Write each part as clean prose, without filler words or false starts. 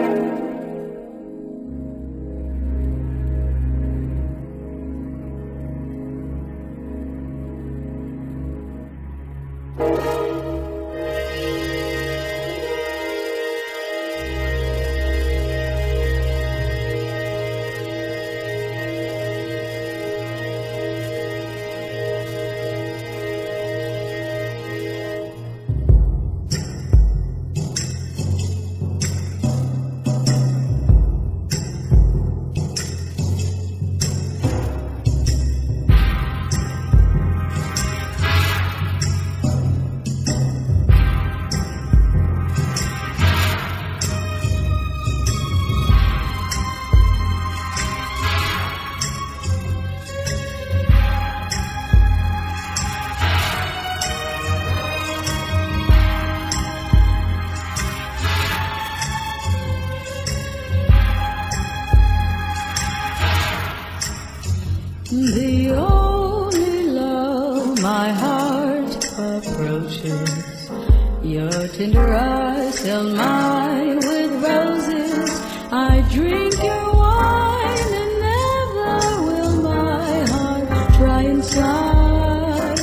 The only love my heart approaches, your tender eyes fill mine with roses. I drink your wine and never will my heart try inside.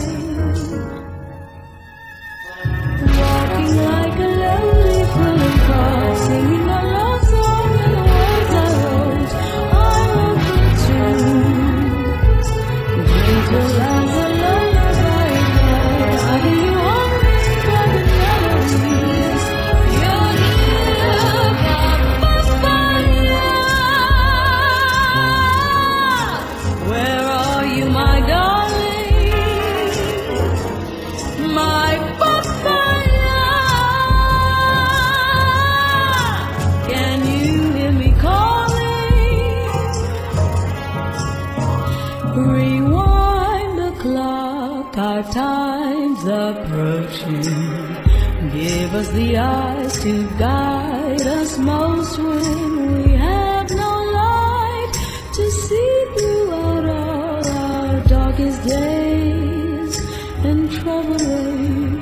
Walking like a lonely fooling car, singing a love song in the words I wrote. I wrote the tunes. Drink your love alone as I die. I hear you humming private melodies. You're here, Papaya. Where are you, my darling? My Papaya. Can you hear me calling? Rewind the clock, our time's approaching. Give us the eyes to guide us most when we have no light to see throughout all our darkest days and troubled ways.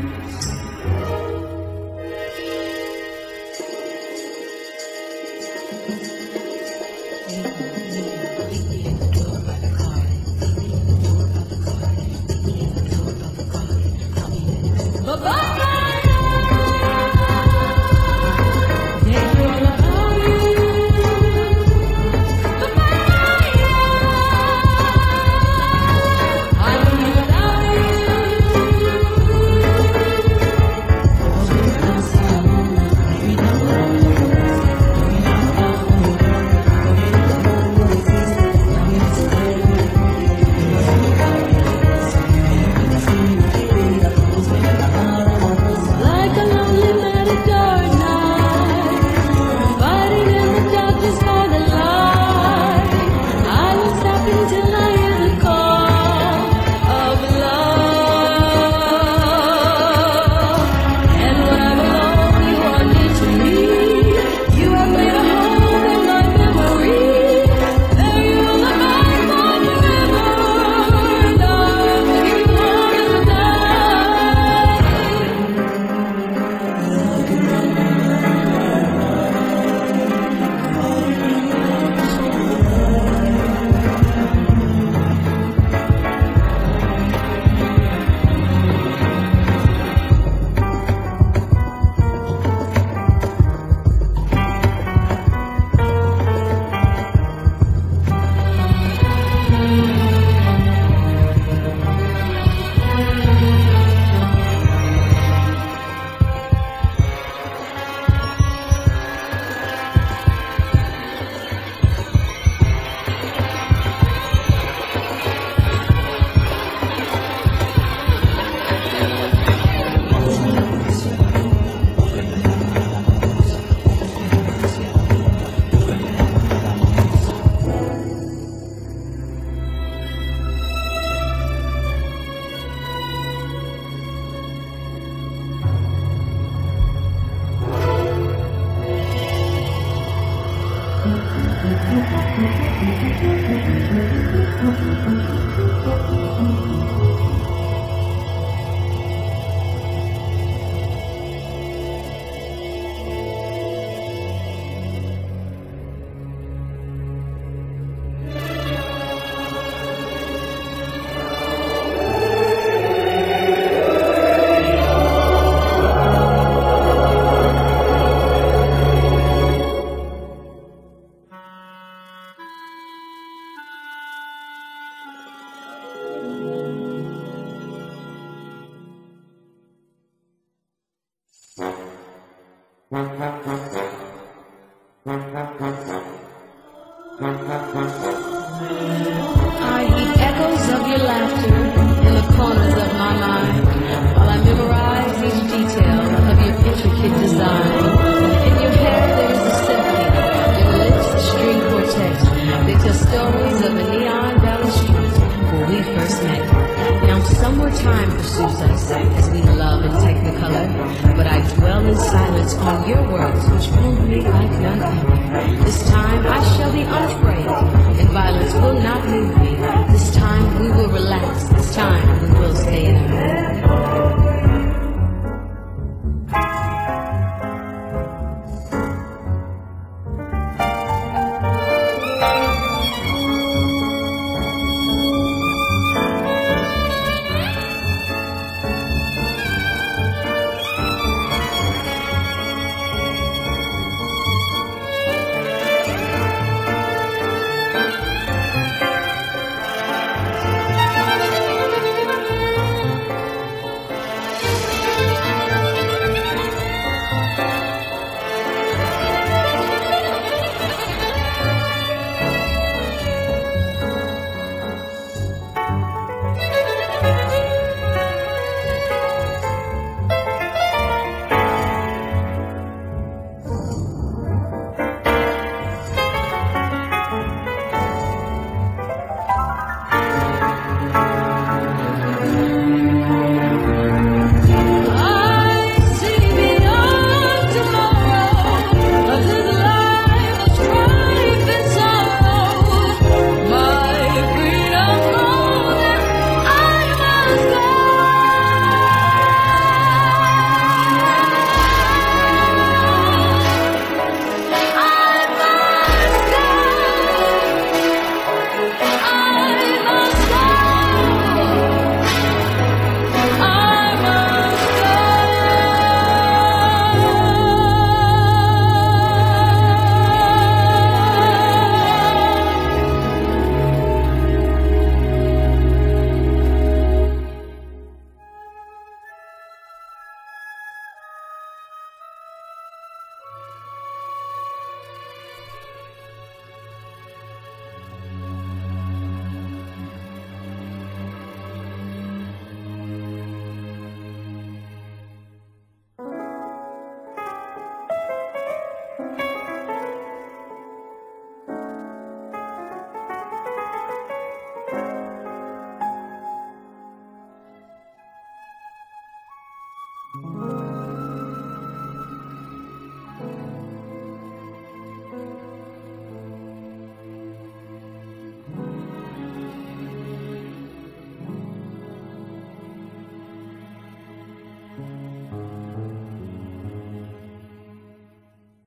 none other. This time I shall be unafraid, and violence will not move me.